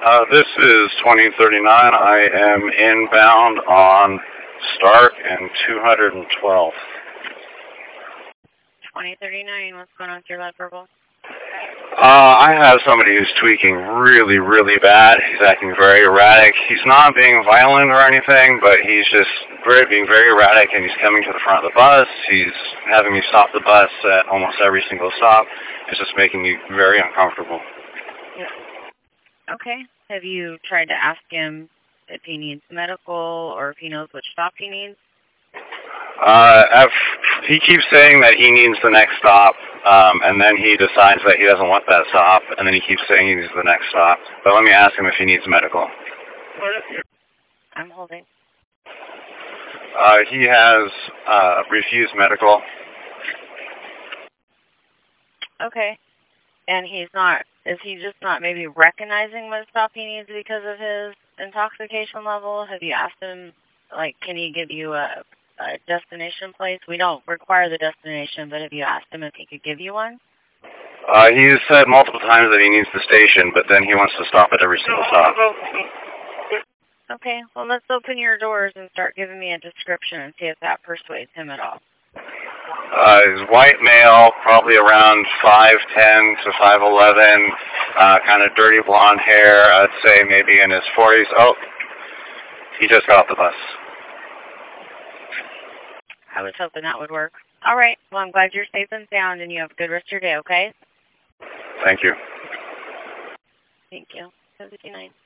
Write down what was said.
This is 2039. I am inbound on Stark and 212. 2039, what's going on with your lead purple? I have somebody who's tweaking really, really bad. He's acting very erratic. He's not being violent or anything, but he's just being very erratic, and he's coming to the front of the bus. He's having me stop the bus at almost every single stop. It's just making me very uncomfortable. Okay. Have you tried to ask him if he needs medical or if he knows which stop he needs? He keeps saying that he needs the next stop, and then he decides that he doesn't want that stop, and then he keeps saying he needs the next stop. But let me ask him if he needs medical. I'm holding. He has refused medical. Okay. And is he just not maybe recognizing what stop he needs because of his intoxication level? Have you asked him, like, can he give you a destination place? We don't require the destination, but have you asked him if he could give you one? He's said multiple times that he needs the station, but then he wants to stop at every single stop. Okay, well, let's open your doors and start giving me a description and see if that persuades him at all. He's white male, probably around 5'10" to 5'11", kind of dirty blonde hair. I'd say maybe in his 40s. Oh, he just got off the bus. I was hoping that would work. All right, well, I'm glad you're safe and sound, and you have a good rest of your day, okay? Thank you. Thank you. 79.